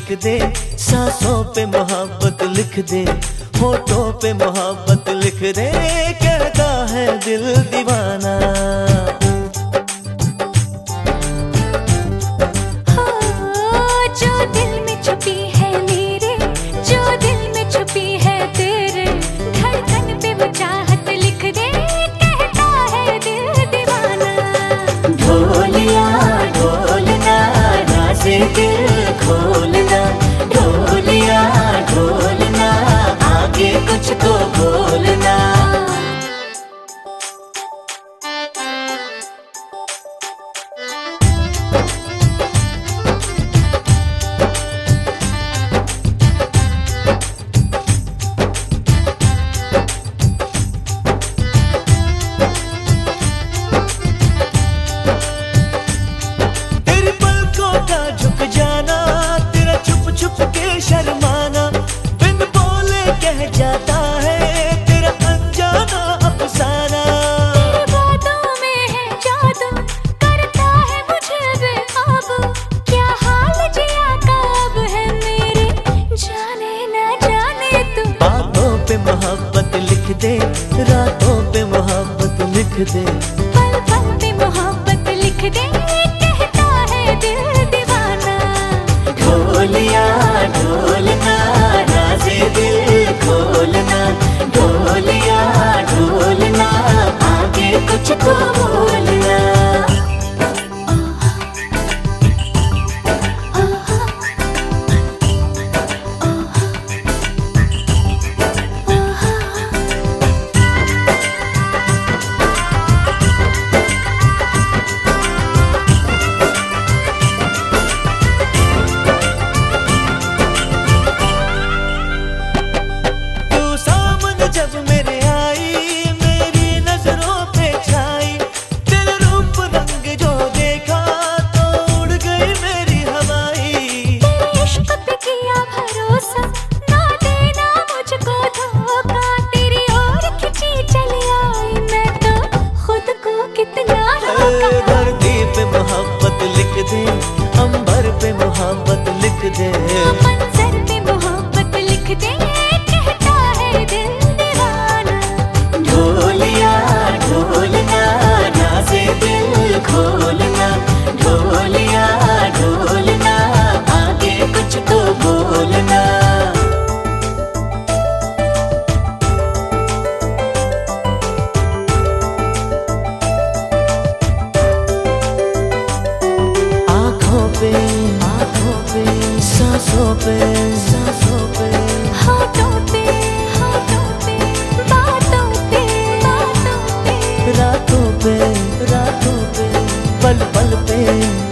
लिख दे, सांसों पे मोहब्बत लिख दे, होठों पे मोहब्बत लिख दे, कहता है दिल दीवाना। जो दिल में छुपी है मेरे, जो दिल में छुपी है तेरे, धड़कन पे वो चाहत लिख दे, कहता है दिल दीवाना। ढोलिया ढोलना, राज़े दिल खोलना, ढोलिया ढोलना, आगे कुछ तो बोलना। शर्माना बिन बोले कह जाता है तेरा अनजाना अफसाना। तेरी बातों में है जादू, करता है मुझे बेकाबू, क्या हाल जिया का अब है मेरे, जाने ना जाने तू। बातों पे मोहब्बत लिख दे, रातों पे मोहब्बत लिख दे, पल पल पे मोहब्बत लिख दे, कहता है दिल दीवाना। ढोलिया ढोलना, राज़े दिल खोलना, ढोलिया ढोलना, आगे कुछ तो बोलना। जब मेरे आई मेरी नजरों पे छाई, तेरे रूप रंग जो देखा तो उड़ गई मेरी हवाई। तेरे इश्क पे किया भरोसा, ना देना मुझको धोखा, तेरी ओर खिंची चली आई मैं तो खुद को कितना रोका। धरती पे मोहब्बत लिख दे, अंबर पे मोहब्बत लिख दे, मंजर पे मोहब्बत लिख दे, कहता है दिल दीवाना। ढोलिया ढोलना, राज़े दिल खोलना, ढोलिया ढोलना, आगे कुछ तो बोलना। आँखों पे सांसों पे सांसों पे, होठों पे बातों पे, रातों पे पल पल पे